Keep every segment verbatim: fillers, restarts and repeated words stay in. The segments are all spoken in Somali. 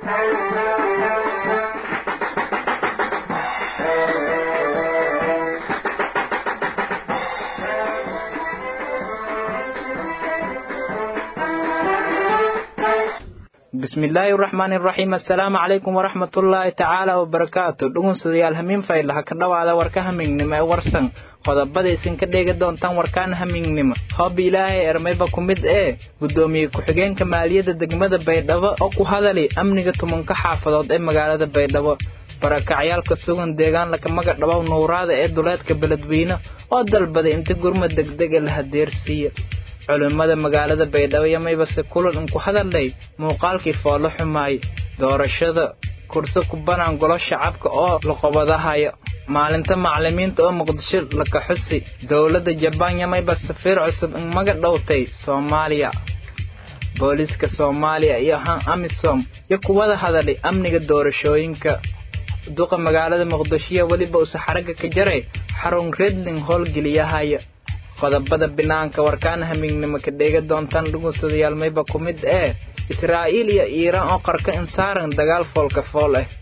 بسم الله الرحمن الرحيم السلام عليكم ورحمة الله تعالى وبركاته دون سديال همين فايلها كدواada warka hamingnimo ee warsan qodobada isin ka dheega doontaan warkaan hamingnimo hab ilaahay ermayba kumid ee gudoomiye ku xigeenka maaliyadda degmada Baydhabo oo ku hadalay amniga tumanka xaafadood ee magaalada Baydhabo barakacyaalka sugan deegaan la kamaga dhabow nuuraada ee duleedka beledweyne oo dalbaday inta gurmad degdeg ah la hadeersiyo culimada magaalada Baydhabo yamayba se kulan ku hadalay muuqaalkii foolo xumaay doorashada kursi ku banaan golo shacabka oo la qabadahayo maalinta macallimiinta oo Muqdisho la ka xusi dawladda Jabaan yamayba safiir cusub in maga dhawtay Soomaaliya booliska Soomaaliya iyo han amisom iyo kuwada hadalay amniga doorashooyinka duqa magaalada Muqdisho waliba uu saxaraga ka jaray xarun redling hall geliyahay qodobada binaanka warkaan hamingnimo ka dheega doontaan dhugunsadayaal mayba kumid ee Israa'iil iyo Iiraan oo qarka in saaran dagaal foolka fool ah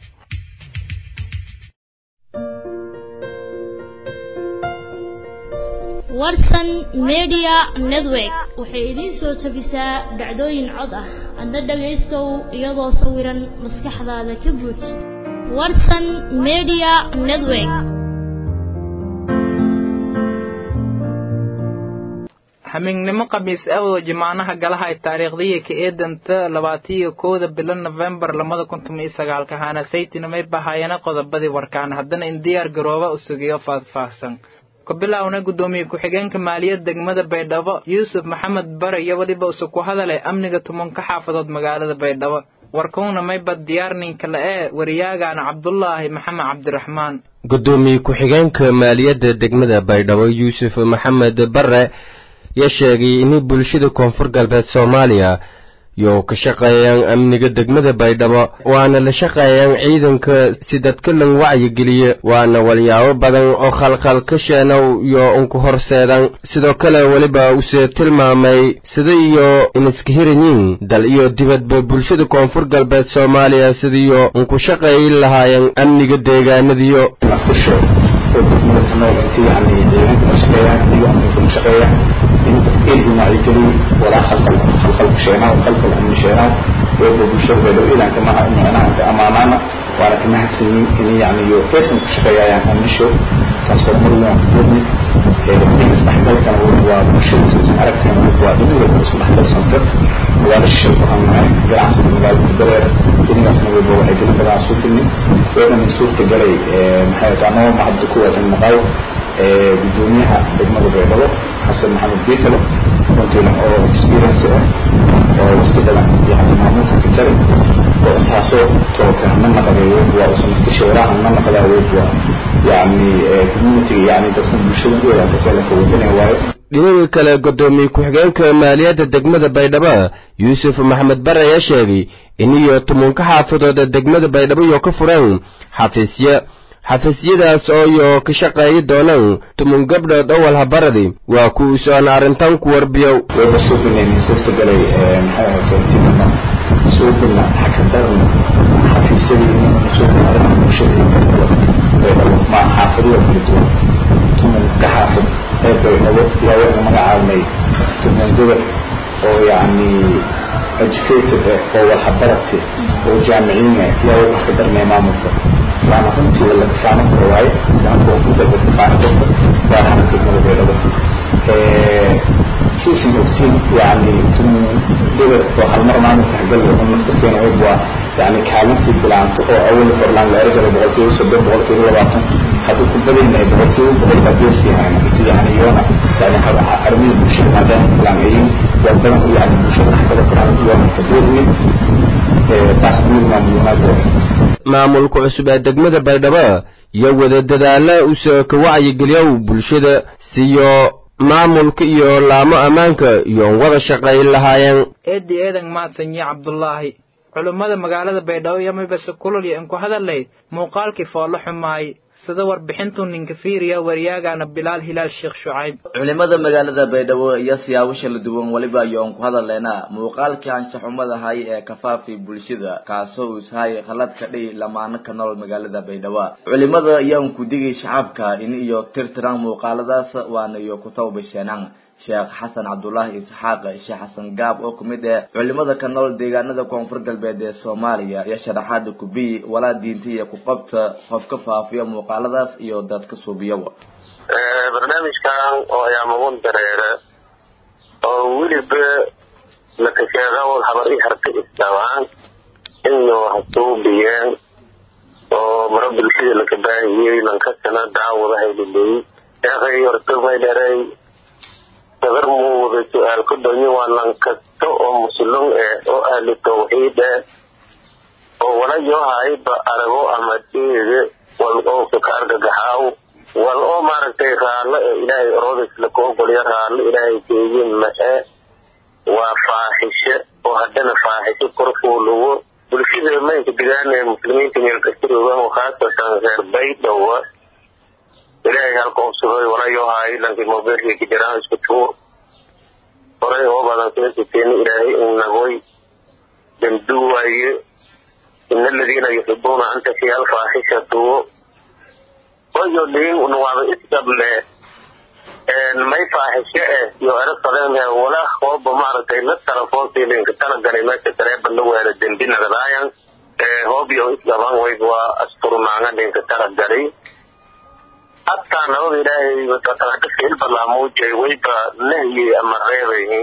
warsan media network waxay idin soo tabisaa dhacdooyin cod ah adna dhageystow iyadoo sawiran maskaxdaada ka buux warsan media network hamingnimo qamiis awdo jimaanaha galaha taariikhdii ka eedanta labaatan iyo kow bil November laba kun iyo sagaal ka hana saytina may bahayana qodobadii warkaan haddana in diyaar garooba u sugiyo faahfaahsan ka bilaawna gudoomiye ku xigeenka maaliyadda degmada Baydhabo Yuusuf Maxamed Bare iyo waliba uu ku hadalay amniga tumanka xaafadood magaalada Baydhabo warkoona may bad diyaarnin kale ee wariyaagan Cabdullaahi Maxamed Cabdiraxmaan gudoomiye ku xigeenka maaliyadda degmada Baydhabo Yuusuf Maxamed Bare ya sheegay in bulshada koonfur galbeed Soomaaliya iyo ka shaqeeyaan amniga degmada Baydhabo waana la shaqeeyaan ciidanka si dadka lan wacyi geliye waana walyaabo badan oo khalkhal ka sheenow iyo unku horseedan sidoo kale waliba uu se tilmaamay sida iyo in iska hiranyin dal iyo dibadba bulshada koonfur galbeed Soomaaliya sida iyo unku shaqeeyay lahaayeen amniga deegaanadiyo naftisho oo degmada Soomaaliya yani deegaanka shaqeeyaan iyo unku shaqeeyaan إيه ما يجري ولا خلق خلق شينا وخلق الأمن شينا ويبقى بالشغل بدو إلى كما إنه أنا أمامنا وأنا كنا حسين إني يعني يوقف شقيا يعني أمن شو تصور مرة بدني إيه استحمل كان هو مشروع سياسي عرف كان هو بدني ولا استحمل سنتر وهذا الشيء هم جالس من قال بدر كنا نسمع بقول هيك كنا صوتني وأنا من صوت جري محيط أنا مع الدكتور المقاول بدونها دجمة بيضاء حسن محمد بيكلو كنت له أو experience أو استدلال يعني معمول في الترم وانتهى توقع من نقدر وصلت كشورة من نقدر يعني community يعني تكون بالشغل ولا تسألك ودنيا وايد dhinaca kale gudoomiye ku xigeenka maaliyadda degmada Baydhabo Yuusuf Maxamed Bare ayaa sheegay in iyo tumanka xaafadooda degmada Baydhabo iyo ka furan xafiisyo xafiisyadaas oo iyo ka shaqeeyay doonaan tuman gabdhood oo wal habaradi waa ku soo arintan ku warbiyo way suuqinay suurta galay maxay ahayd tiimada suuqina xakadarna xafiisyadii suuqina bulshada ma xaafadyo kala tuman ka xaafad ee Baydhabo yaa wada magacaabay tuman gobol oo yani educated oo wal habarati oo jaamiciin yaa wada xakadarna maamulka أنا كنت ولا كفانا كواي أنا كنت ولا كفانا كنت وأنا كنت ولا بيرضى شو شيء وقتين يعني تم دور وحال مرة معنا تحقل وهم مختلفين عبوا يعني كلامتي بلانت أو أول فرلان لا رجل بقولكوا سبب بقولكوا ولا بعطن حتى كل بدين ما بقولكوا بقول بديسي يعني كتير يعني يونا يعني أرمي بشر ماذا فلانين وبدأ يعني بشر حتى لو كان يوم تبيني تحمل ما بيونا maamulka cusub ee degmada Baydhabo iyo wada dadaala u soo ka wacyi geliyo bulshada siyo maamulka iyo laamo amaanka iyo wada shaqeyn lahaayeen eedi eedan maadsanyi Cabdullaahi culimada magaalada Baydhabo yamayba se kulul iyo ku hadalay muuqaalkii foolo xumaay sida warbixintu ninka fiiriya waryaagana bilaal hilaal sheekh shucayb culimada magaalada baydhabo iyo siyaabasha la duwan waliba ayoon ku hadaleena muuqaalkii anshaxumada hay ee kafaafi bulshada kaasoo uu sahay khalad ka dhig lamaana ka nool magaalada baydhabo culimada ayaan ku digay shacabka in iyo tirtiraan muuqaaladaas waana iyo ku tawbasheenan sheekh xasan cabdullaahi isxaaq sheekh xasan gaab oo kumid ah culimada ka nool deegaanada koonfur galbeed ee Soomaaliya iyo sharaxaad ku bi wala diintiya ku qabta qofka faafiyo muuqaaladaas iyo dadka suubiyawa ee barnaamijkan oo ayaa magun dareere oo wiliba la kasheego habari harka istaan inuu hasuubiyeen oo marabil sida la kabaayay lan ka sana daawada haydii ee yorto baydaray تغرمو وسؤال كدني وان كتو مسلم او اهل التوحيد ولا يوهاي بارغو امديه والو فكار غحاو والو مارتي خال الهي رودس لكو قليا خال الهي تيجين مساء وفاحشه وهدنا فاحشه كرفولو بالكده ما يتبعان المسلمين من الكثير وخاصه غير بيت و إلهي هالكم سوي ولا يوهاي لكن موبيل كجران اسكتور ولا هو بعد ذلك تين إلهي إنهوي دمدوي إن الذين يحبون أن تشيع الفاحشة ويقولين ونواب إسقبل ما يفاحشة يعرف صدقنا ولا خواب بمعركة إلا التلفون تيلين كتانا قريمات تتريب النوى الدندين الرأيان هو بيو إسقبان ويقوى أسطر معنا دين كتانا قريم حتى نقول إلهي وتترك في البرلاموج ويبقى نهي أمريبه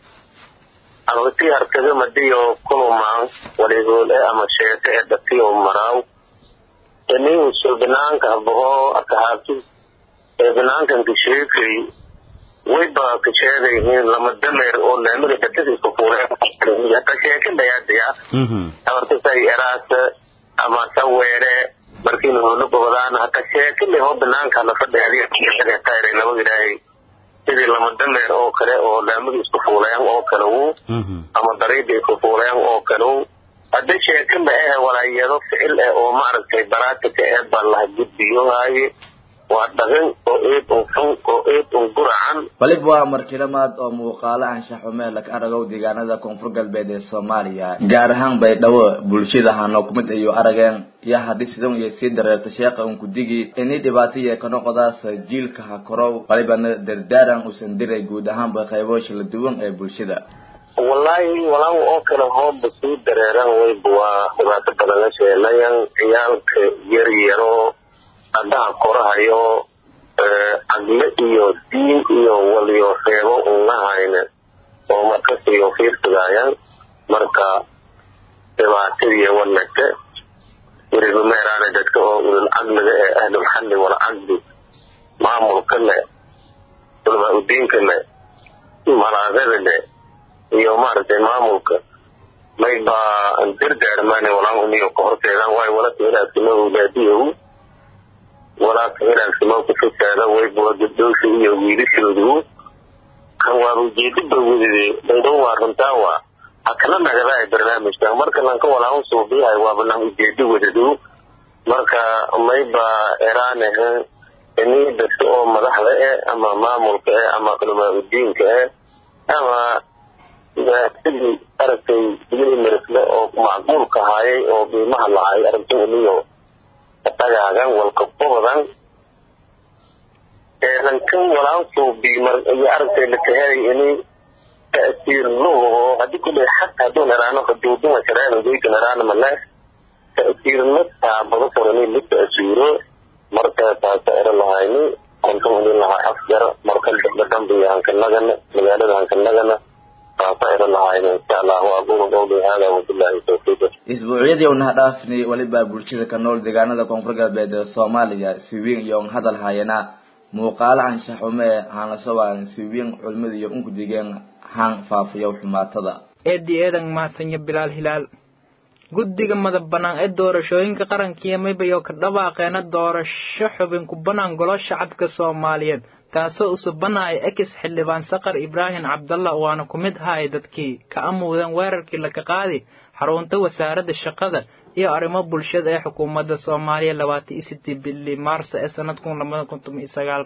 أغطي هركذا مديو كل ما وليقول إيه أما شيء تأدتي ومراو إني وصل بنانك أبغى أكهاتي بنانك أنت شيء ويبقى كشيء لما الدمر أو نعمل كتير كفورة يتكشيء كده يا ديا أورتي ساي إراس أما سويره markiin uu la boqdaan hata sheekile oo banaanka la fadhiyo ee taayay laba ilaahay sidii lama dameer oo kale oo laamada isku fuulayaan oo kale uu ama dariiqo isku fuulayaan oo kale uu hada sheekile ee walaayado ficil ee oo maaragtay baraadka ee balaha gudbiyo haaye waa dhaqan oo eed oo fun oo eed oo quraan balib waa markilamaad oo muuqaalo anshaxume la aragow deegaanada koonfur galbeed ee Soomaaliya gaar ahaan Baydhabo bulshada hano kumid iyo arageen ya hadii sidoo iyo si dareerta sheekha uu ku digi inay dhibaatay ka noqdaas jiilka ha korow balibana dardaaran uu san diray guud ahaan ba qayboosh la duwan ee bulshada wallahi walaan oo kala hoob si dareeran way waa dhibaato badan sheelayaan ciyaalka yar yaro adaha korahayo ee adle iyo diin iyo waliyo reebo una hayna oo marka iyo fiirsadayaan marka dhibaatadii wanagta وريد ميران دكتور والعقل أهل الحل والعقد معمول كله علماء الدين كله مراغب له يوم عرض معمول ك ما يبقى انتر دارماني ولا هم يقهر كذا واي ولا كذا سماه ولاديه ولا كذا سماه كذا ويبقى جدوش يومي لشلوه كان وارو جيد بوجودي بدو وارن تاوا akana nagada barnaamijka marka lan ka walaal soo biyahay waa barnaamij jeedi wadadu marka mayba eraane inay dadka oo madaxda ah ama maamulka ah ama culumada diinka ah ama sidii aragtay sidii marasla oo macquulka hayay oo qiimaha lahaay aragtay inuu tagaagan walka badan ee lan kan walaal soo biimar ay aragtay la tahay inay تأثير له هذه كل حتى دون رانا قدودون وشرانا جيت رانا ملاش تأثير نفسها بضفرني للتأثيره مركز تأثير الله هايني كنتم هنين لها أفجر مركز بدن بيهان كالنغن مجالة هان كالنغن تأثير الله هايني إن شاء الله وأقول قولي هذا وبالله التوفيق isbuucyadii uu hadafni waliba bulshada ka nool deegaanada koonfur galbeed ee Soomaaliya si weyn iyo hadal hayana muuqaal anshaxume aan soo waan si weyn culmada iyo unku digeen han faafiyo xumaatada eedi eedan maasanya bilaal hilaal guddiga madab banaan ee doorashooyinka qarankiya maybayo ka dhawaaqeena doorasho xubin ku banaan golo shacabka Soomaaliyeed taasoo u subanay ex xildhibaan Saqar Ibrahim Cabdallah waana ku mid ahay dadkii ka amuudan weerarkii la ka qaaday xarunta wasaaradda shaqada iyo arrimo bulshada ee xukuumadda Soomaaliya labaatan iyo siddeed bili Maarso ee sanadkan laba kun iyo sagaal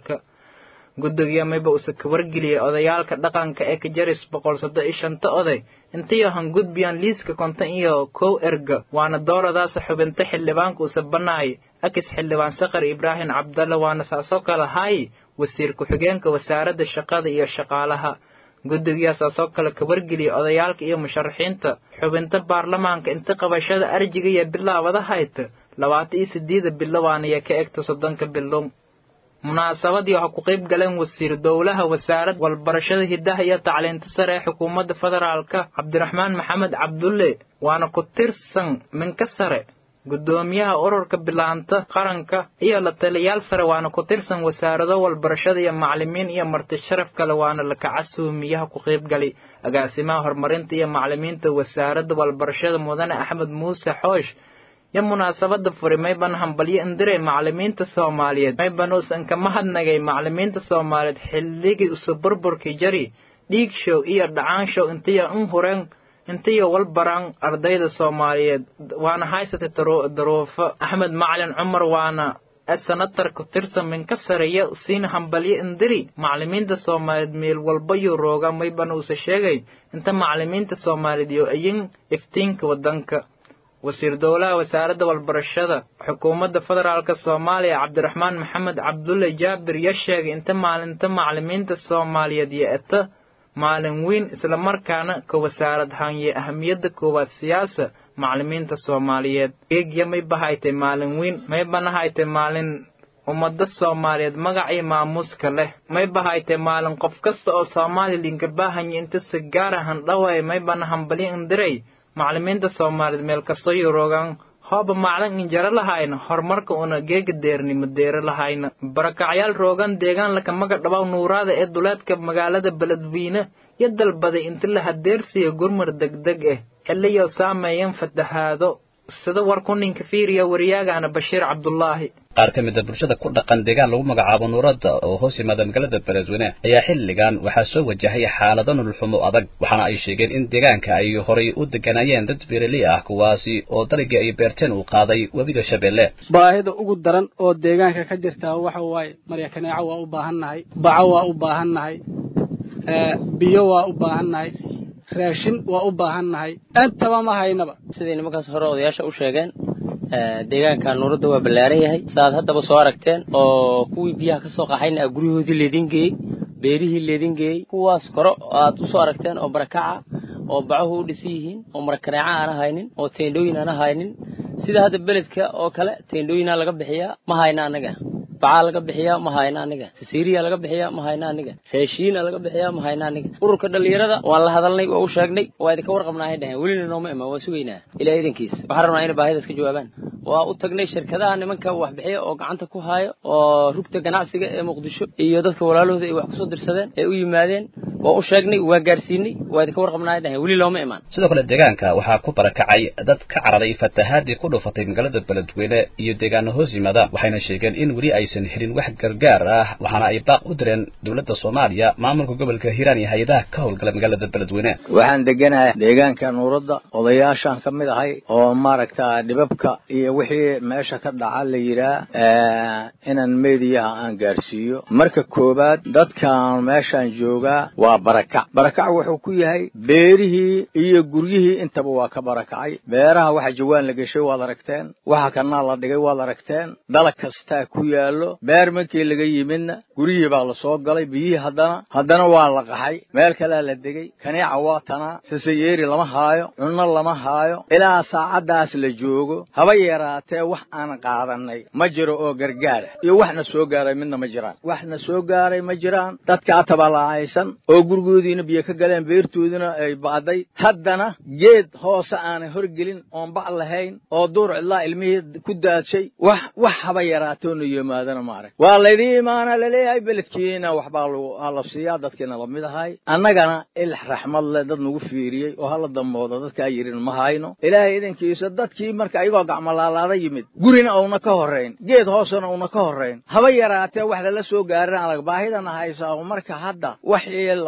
guddiga mayba uu ka wargeliyay odayaalka dhaqanka ee ka jaris boqol soddon iyo shan oday intii aan gudbiyaan liiska konton iyo kow erga waana dooradaas xubinta xildhibaanka uu sabanaay akis xildhibaan Saqar Ibrahim Cabdalla waana saasoo kala hay wasiir ku-xigeenka wasaaradda shaqada iyo shaqaalaha guddiga saasoo kala ka wargeliyay odayaalka iyo musharaxiinta xubinta baarlamaanka inta qabashada arjiga iyo bilaawada hayta labaatan iyo siddeed bilow iyo ka egto soddonka bilow munaasabadii waxa ku qayb galeen wasiir dawlaha wasaaradda walbarashada hidaha iyo tacliinta sare ee xukuumadda federaalka Cabdiraxmaan Maxamed Cabdulle waana ku tirsan minka sare gudoomiyaha ururka bilaanta qaranka iyo la taliyaal sare waana ku tirsan wasaaradda walbarashada iyo macallimiin iyo marti sharaf kale waana la kacasuumiyaha ku qayb galay agaasimaha horumarinta iyo macallimiinta wasaaradda walbarashada mudane Axmed Muuse Xoosh ya munaasabada furimay ban hambalyo indiray macallimiinta Soomaaliyeed may banuusan ka mahadnagay macallimiinta Soomaaliyeed xilligii usoo burburkii jari dhiig show iyo dhacaan show intii un horeen intii walbaraan ardayda Soomaaliyeed waana haysatay daroofa Axmed Macalin Cumar waana asanatar ku tirsan min ka sareeya siin hambalyo indiri macallimiinta Soomaaliyeed meel walba iyo rooga may banuusan sheegay inta macallimiinta Soomaaliyeed iyo ayin iftiinka wadanka wasiir dawlaha wasaaradda walbarashada xukuumadda federaalka Soomaaliya Cabdiraxmaan Maxamed Cabdulle Jaabir ya sheegay inta maalinta macallimiinta Soomaaliyeed yeeta maalin weyn isla markaana ka wasaarad hanye ahamiyada koowaad siyaasa macallimiinta Soomaaliyeed eegya may bahaytay maalin weyn may banahaytay maalin ummadda Soomaaliyeed magac iyo maamuus kale may bahaytay maalin qof kasta oo Soomaaliyeed ka baahan inta si gaar ah dhaway may banahan bali indiray macallimiinta Soomaaliyeed meel kasta iyo rogan hooba macallin injara lahayna horumarka una geega deernimo deera lahayna barakacyaal rogan deegaan la kamaga dhabaw nuurada ee duleedka magaalada Beledweyne iyo dalbaday inta la hadeersiyo gurmar degdeg ah xilliyo saameeyeen fatahaado sida warku ninka fiiriya wariyagana Bashiir Cabdullaahi qaar ka mid ah bulshada ku dhaqan deegaan lagu magacaabo Nuurada oo hoos yimaada magaalada Beledweyne ayaa xilligan waxa soo wajahay xaalado nolol xumo adag waxaana ay sheegeen in deegaanka ay horay u deganayeen dad beeraley ah kuwaasi oo dalagii ay beerteen uu qaaday wabiga Shabeelle baahida ugu daran oo deegaanka ka jirta waxa waay marya kanaaco waa u baahannahay baco waa u baahannahay ee biyo waa u baahannahay raashin waa u baahannahay antaba ma haynaba sidii nimankaas hore odayaasha u sheegeen deegaanka Nuurada waa balaaran yahay saad haddaba soo aragteen oo kuwii biyaha ka soo qaxayna gurigoodii leedin geeyay beerihii leedin geeyay kuwaas koro aad u soo aragteen oo barakaca oo bacahu u dhisi yihiin oo markanaaca aan haynin oo teendooyin aan haynin sida hadda beledka oo kale teendooyin laga bixiyaa ma hayna anaga baca laga bixiyaa ma hayna aniga sisiiriya laga bixiyaa ma hayna aniga raashiin laga bixiyaa ma hayna aniga ururka dhalinyarada waan la hadalnay oo u sheegnay waa idinka warqabnaa dhahay waliina nooma ima waa sugeynaa ilaa idinkiis waxaan rabnaa in baahida iska jawaabaan waa u tagnay shirkadaha nimanka wax bixiya oo gacanta ku haayo oo rugta ganacsiga ee Muqdisho iyo dadka walaalahooda ay wax ku soo dirsadeen ee u yimaadeen waa u sheegnay waa gaarsiinay waa idinka warqabnaa dhahay wali looma imaan sidoo kale deegaanka waxaa ku barakacay dad ka caraday fatahaadii ku dhufatay magaalada Beledweyne iyo deegaano hoos yimaada waxayna sheegeen in wali aysan helin wax gargaar ah waxaana ay baaq u direen dawladda Soomaaliya maamulka gobolka Hiiraan iyo hay'adaha ka howlgala magaalada Beledweyne waxaan deganahay deegaanka Nuurada odayaashan kamid ahay oo maaragtaa dibabka iyo wixii meesha ka dhaca la yiraa ee inaan meediyaha aan gaarsiiyo marka koobaad dadkan meeshan jooga waa barakac barakac wuxuu ku yahay beerihii iyo guryihii intaba waa ka barakacay beeraha waxa jawaan la gashay waad aragteen waxa kana la dhigay waad aragteen dalag kasta ku yaalo beer markii laga yimidna guriyii baa la soo galay biyihii haddana haddana waa la qaxay meel kale la degay kaneeca waa tana sasayeeri lama haayo cunno lama haayo ilaa saacadaas la joogo haba yaraatee wax aan qaadanay ma jiro oo gargaar iyo waxna soo gaaray midna ma jiraan waxna soo gaaray ma jiraan dadka tabalaaaysan oo gurgoodiina biyo ka galeen beertoodina ay baaday haddana geed hoose aan horgelin oon bac lahayn oo duur ilaa ilmihii ku daadshay wax wax haba yaraatee oo yimaadana ma arag waa leedii imaana leeyahay beledkiina waxba la siiyaa dadkeena la mid ahay annagana il raxmad leh dad nagu fiiriyay oo hala damoodo dadka ay yirin ma hayno ilaahay idinkiisa dadkii marka ayagoo gacmalaalaada yimid gurina oo ka horeyn geed hoosana oo ka horeyn haba yaraatee wax la soo gaarin alag baahidana haysa oo marka hadda wax la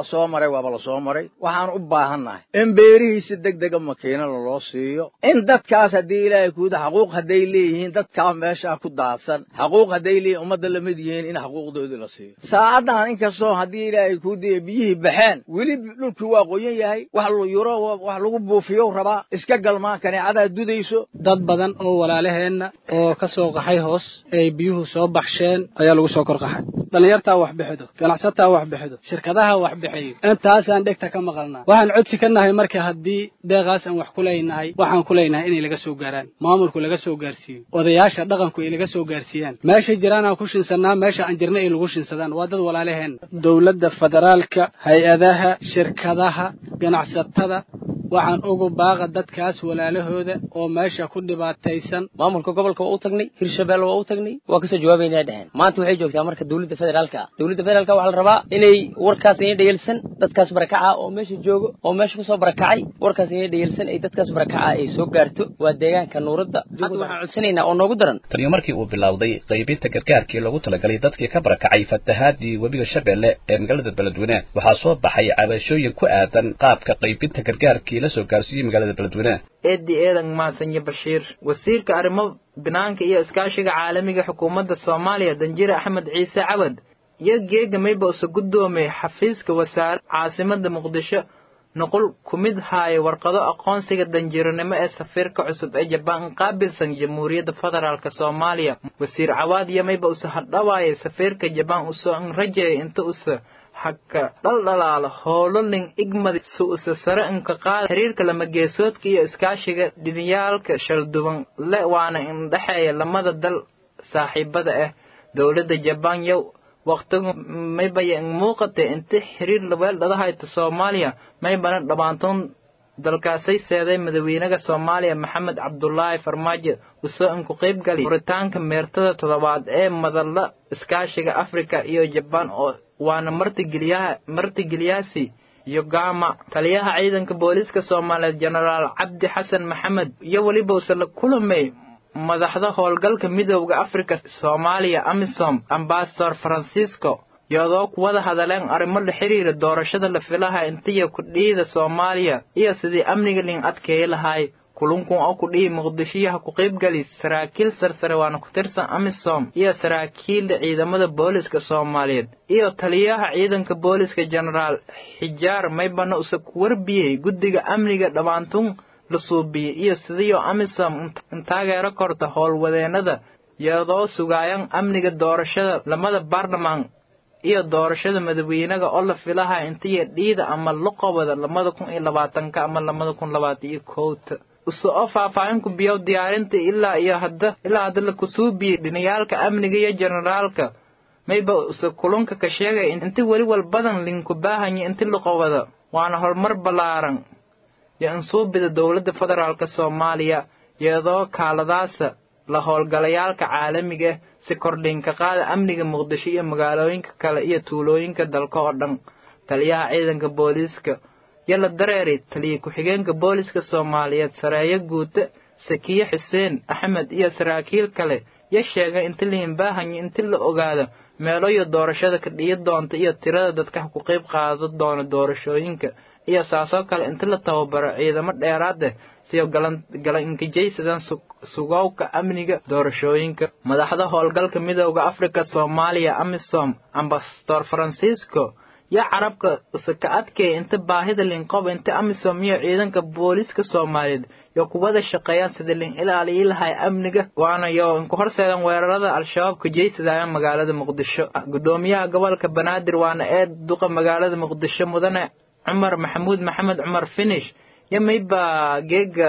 la soo maray waaba la soo maray waxaan u baahannahay in beerihiisa degdega makiina loo siiyo in dadkaas haddii ilaahay kuuda xaquuq hadday leeyihiin dadkaa meeshaa ku daadsan xaquuq hadday leeyihin ummadda lamid yihiin in xaquuqdoodii la siiyo saacaddan inkastoo haddii ilaahay kuudiya biyihii baxeen weli dhulkii waa qoyan yahay wax yuro wax lagu buufiyo rabaa iska galmaan kaneecadaa dudayso dad badan oo walaalaheenna oo ka soo qaxay hoos ay biyuhu soo baxsheen ayaa lagu soo korqaxay dhalinyartaa wax bixido ganacsataa wax bixido shirkadaha wax bixiyo intaasaan dhegta ka maqalnaa waxaan codsi ka nahay marka haddii deeqaas aan wax ku leynahay waxaan ku leynahay inay laga soo gaaraan maamulku laga soo gaarsiiyo odayaasha dhaqanku ay laga soo gaarsiiyaan meesha jiraan aan ku shinsanaa meesha aan jirna ay lagu shinsadaan waa dad walaalaheen dowladda federaalka hay-adaha shirkadaha ganacsatada waxaan ugu baaqa dadkaas walaalahooda oo meesha ku dhibaataysan maamulka gobolka waa u tagnay hirshabeelle waa u tagnay waa kasoo jawaabaynaa dheheen maanta waxay joogtaa marka dowladda federaalka ah dowladda federaalka waxaa la rabaa inay warkaas inay dhayalsan dadkaas barakaca oo meesha joogo oo meesha kusoo barakacay warkaas inay dhayalsan ay dadkaas barakaca ay soo gaarto waa deegaanka nuuradda hadda waxaan codsanaynaa oo noogu daran taniyo markii uu bilowday qaybinta gargaarkii loogu talagalay dadkii ka barakacay fatahaadii webiga shabeelle ee magaalada beledweyne waxaa soo baxay cabashooyin ku aadan qaabka qaybinta gargaarkii la soo gaarsiiyey magaalada beledweyne eedi eedan maasanya bashiir wasiirka arrimo binaanka iyo iskaashiga caalamiga xukuumadda soomaaliya danjire axmed ciise cabad iyo geega mayba usa guddoomay xafiiska wasaare caasimada muqdisho nuqul ku mid haaya warqado aqoonsiga danjiranimo ee safiirka cusub ee jabaan qaabilsan jamhuuriyadda federaalk soomaaliya wasiir cawaad iyo mayba usa hadhawaayay safiirka jabaan usoo rajeeyay inta usa haka dhaldhalaalo howlolin igmadi su usa sare inka qaada xiriirka lama geesoodka iyo iskaashiga dhiniyaalka shalduban le waana indhexeeya lamada dal saaxiibada ah dowladda jabaan yow waqtigu maybaya in muuqatay inta xiriir laweeldhadahayta soomaaliya maybana dhammaantoon dalkaasay seeday madaxweynaha soomaaliya maxamed cabdulaahi farmaajo usoo inku qayb galay furitaanka meertada toddobaad ee madalla iskaashiga afrika iyo jabaan oo waana martigeliyaha martigeliyaasi yogama taliyaha ciidanka booliska soomaaliyeed jenaraal cabdi xasan maxamed iyo weliba usa la kulamay madaxda howlgalka midowda afrika soomaaliya amisom ambasador francisco iyadoo ku wada hadaleen arrimo la xiriira doorashada la filaha intiya ku dhiida soomaaliya iyo sidii amniga lin adkeey lahaay kulunkun oo ku dhihi muqdishiyaha ku qaybgali saraakiil sarsare waana ku tirsan amisom iyo saraakiilda ciidamada booliska soomaaliyeed iyo taliyaha ciidanka booliska jenaraal xijaar maybana usa ku warbiyey guddiga amniga dhammaantun la suubiyey iyo sidiioo amisom intaageero korta howlwadeenada iyadoo sugaayan amniga doorashada lamada baarlamaan iyo doorashada madaxweynaha oo la filaha intiya dhiida ama luqobada lamada kun iyo labaatanka ama lamada kun labaatan iyo kowta usoo faahfaahin ku biyow diyaarinta ilaa iyo hadda ilaa hadda la kusuubiyey dhiniyaalka amniga iyo generaalka mayba usa kulunka ka sheegay inti weli walbadan linku baahanya inti luqobada waana horumar ballaaran iyo insuubida dowladda federaalka soomaaliya iyadoo kaaladaasa la howlgalayaalka caalamiga si kordhinka qaada amniga muqdisho iyo magaalooyinka kale iyo tuulooyinka dalka oo dhan taliyaha ciidanka booliska yala dareeri taliye ku-xigeenka booliska soomaaliyeed sareeyo guuta sakiye xuseen axmed iyo saraakiil kale ya sheegay inta lihin baahanya inti la ogaado meelo iyo doorashada ka dhiyi doonta iyo tirada dadka ku qayb qaada doona doorashooyinka iyo saasoo kale inta la tababaro ciidamo dheeraad ah siyo galan galan inkijaysadan sugowka amniga doorashooyinka madaxda howlgalka midowda afrika soomaaliya amisom ambasador francisco ya carabka usaka adkay inta baahida linqob inta amisom iyo ciidanka booliska soomaaliyeed iyo kuwada shaqeeyaan sida lin ilaaliyi lahay amniga waana yo inku horseedan weerarada al-shabaab ka jeysadayaan magaalada muqdisho gudoomiyaha gobolka banaadir waana ee duqa magaalada muqdisho mudane cumar maxamuud maxamed cumar finish yamayba geega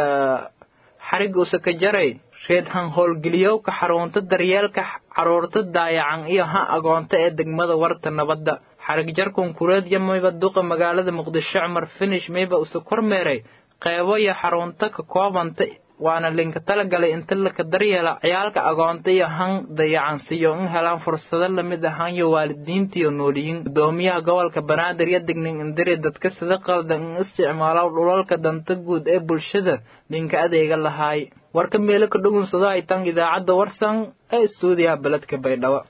xariga usaka jaray reedhan howlgeliyowka xarunta daryeelka caruurta daayacan iyo ha agoonta ee degmada warta nabadda xarig jarkun kureed yamayba duqa magaalada muqdisho cumar finish mayba usa kormeeray qeybo iyo xarunta ka koobanta waana linka talagalay inta laka daryeela ciyaalka agoonta iyo han dayacan siyo in helaan fursado lamid ahaan iyo waalidiinta iyo nooliyiin gudoomiyaha gobolka banaadir iyo dignin indiri dadka sida qaldan in isticmaalo dhulalka danta guud ee bulshada linka adeega lahaay warka meelo ka dhugunsado ay tan idaacadda warsan ee istuudiyaha beledka baydhabo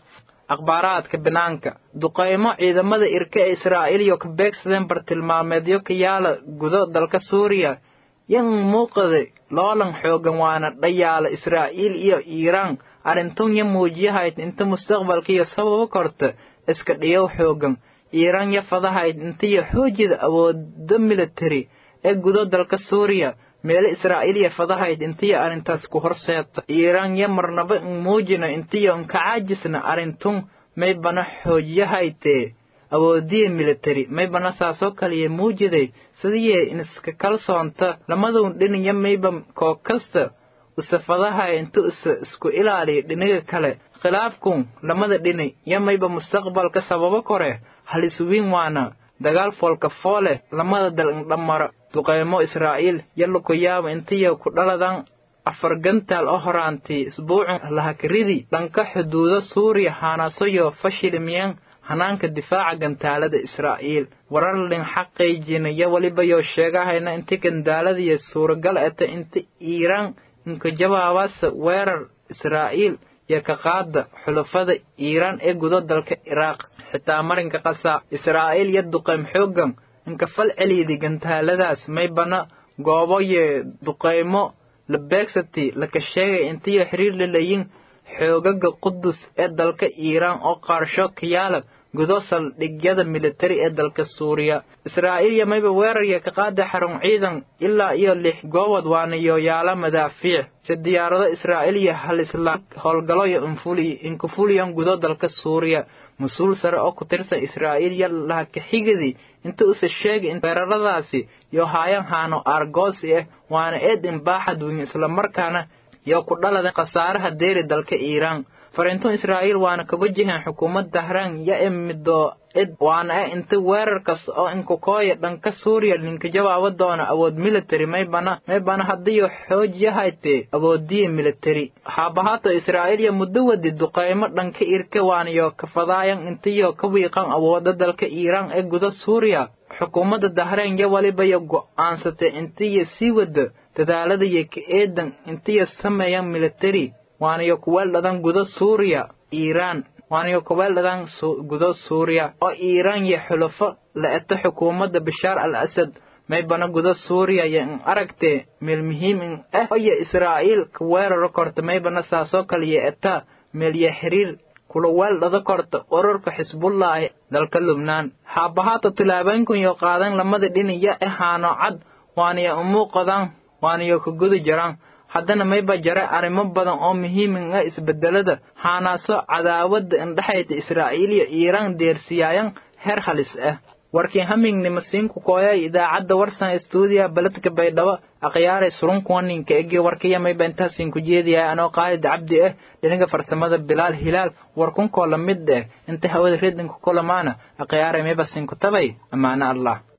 akhbaaraadka banaanka duqaymo ciidamada irka ee israa'iil iyo ka beegsadeen bartilmaameedyo ka yaala gudo dalka suuriya yan muuqday loolan xoogan waana dhayaala israa'iil iyo iiraan arrintun ya muujiyahayd inta mustaqbalka iyo sababo korta iska dhiyow xoogan iiraan ya fadahayd intiyo xoojida awoodda military ee gudo dalka suuriya meelo israa'iil ya fadahayd intiyo arrintaas ku horseeta iiraan ya marnaba in muujina intiyo inka caajisna arrintun may bana xoojiyahaytee awoodiye military may bana saasoo kaliya muujiday sidii in iska kalsoonta lamadun dhiniya mayba koo kasta usafadahay inta isa isku ilaaliya dhinaga kale khilaafkun lamada dhini ya mayba mustaqbalka sababo kore halisuwiin waana dagaal foolka foole lamada dal indhamara duqaymo israa'iil yaluku yaaba intiya ku dhaladan afar gantaal oo horaantii isbuucun lahakiridi dhanka xuduuda suuriya haanasoyo fashilmiyeen hanaanka difaaca gantaalada israa'iil wararlin xaqiijinaya waliba yoo sheegahayna inti gantaaladiiyo suuragal ata inta iiraan inka jawaabasa weerar israa'iil iyo ka qaada xulafada iiraan ee gudo dalka iraaq xitaa marinka qasaa israa'iil iyo duqaym xoogan inka fal celiydi gantaaladaas may bana goobo iyo duqaymo la beegsati laka sheegay intiyo xiriir lalayin xoogaga qudus ee dalka iiraan oo qaarsho kayaala gudo saldhigyada military ee dalka suuriya israa'iil iyo mayba weerarya ka qaada xarun ciidan ilaa iyo lix goobod waana iyo yaala madaafiic si diyaarado israa'iil iyo halisla howlgalo iyo infuli inkufuliyan gudo dalka suuriya mas-uul sare oo ku tirsan israa'iil iyo laha kaxigadi inta usa sheegay in weeraradaasi iyo haayan haano argoosi ah waana eed inbaaxad weyn islamarkaana iyo ku dhalada khasaaraha deeri dalka iiraan fariintan israa'iil waana ka wajahan xukuumadda Dahraan ya emido id waana inta weerarkas oo inku kooya dhanka Suuriya ninka jawaabo doona awood military may bana may bana hadiyo xooj yahayte awoodii military habahato israa'iil ya muddo wadi duqaymo dhanka irka waana iyo ka fadaayan intiyo ka wiiqan awoodda dalka Iiraan ee guda Suuriya xukuumadda Dahraan ya waliba iyo go'aansatay intiyo sii wada dadaalada iyo ka eedan intiyo sameeyaan military waana iyo kuweel dhadan guda Suuriya Iiraan waana iyo kuweel dhadan guda Suuriya oo Iiraan iyo xulafo la eta xukuumadda Bashar al-Assad may bana guda Suuriya iyo aragtay meel muhiim ah oo Israa'iil ka weerar korta may bana saaso kaliya eta meel ya xiriir kula weel dhada korta ururka Xisbullah dalka Lubnaan habahato tilaabanku iyo qaadan lamada dhiniya ahaano cad waana iyo umuuqadan waana iyo ku guda jiraan haddana mayba jara arrimo badan oo muhiim ah isbedelada haanaaso cadaawada indhaxayta Israa'iil iyo Iiraan deersiyayaan heer halis ah warkii hamingnimo siinku kooyay idaacadda warsan studio baladka baydhabo aqyaare surun kuwaninka ege warkiya mayba intaasin ku jeediyay anoo qaalid cabdi ah dhinaga farsamada bilaal hilaal warkun koola mid ah inta hawada reedinka kulamaana aqyaare mayba siinku tabay amaana allah